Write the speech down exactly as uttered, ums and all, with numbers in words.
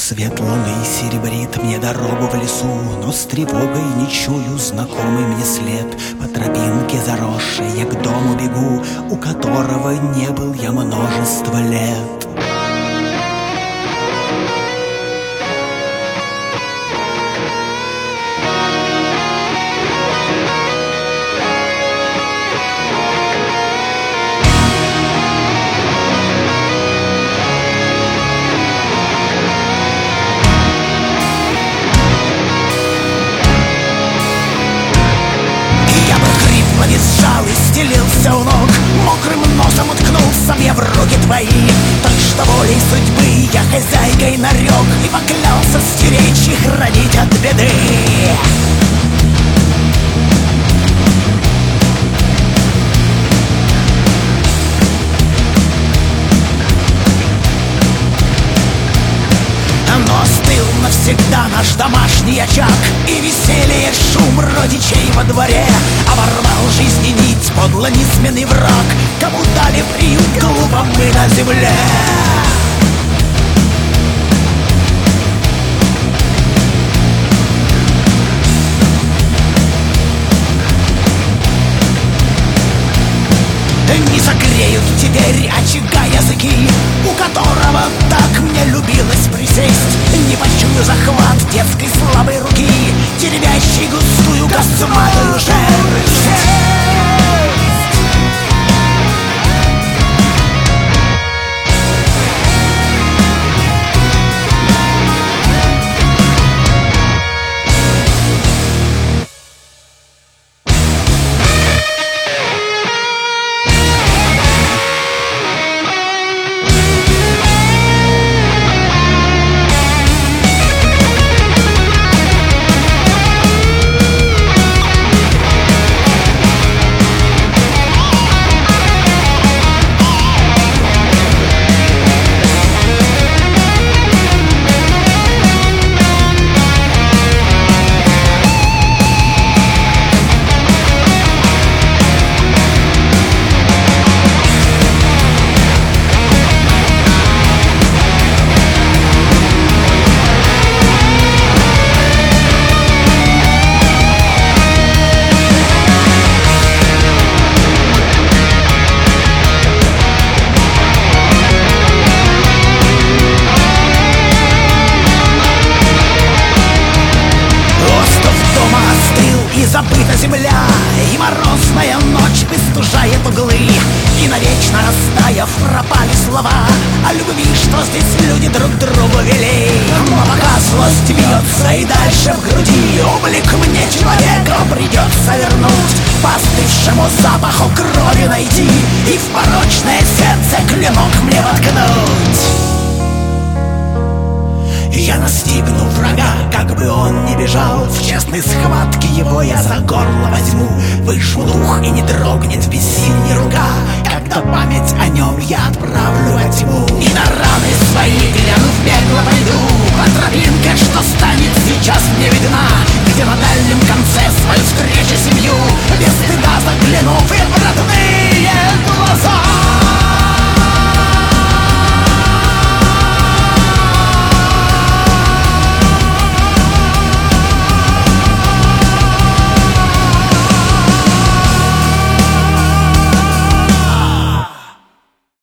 Свет луны серебрит мне дорогу в лесу, но с тревогой не чую знакомый мне след. По тропинке заросшей я к дому бегу, у которого не был я множество лет. Визжал и стелился у ног, мокрым носом уткнулся мне в руки твои. Так что волей судьбы я хозяйкой нарек и поклялся стеречь и хранить от беды. Но остыл навсегда наш домашний очаг и веселье шум родичей во дворе. Оборвал жизни нить подло низменный враг, кому дали приют глупо мы на земле. Не согреют теперь очага языки, у которого так мне любилось присесть. Не почую захват детской слабой руки, теребящей густую косматую шерсть. Забыта земля, и морозная ночь бестужает углы, и навечно растаяв пропали слова о любви, что здесь люди друг другу вели. Но пока злость бьется и дальше в груди, облик мне человека придется вернуть, по остывшему запаху крови найти и в порочное сердце клинок мне воткнуть. Я настигну врага, как бы он ни бежал, в честной схватке его я за горло возьму. Выжму дух, и не дрогнет в бессильной рука, когда память о нем я отправлю во тьму.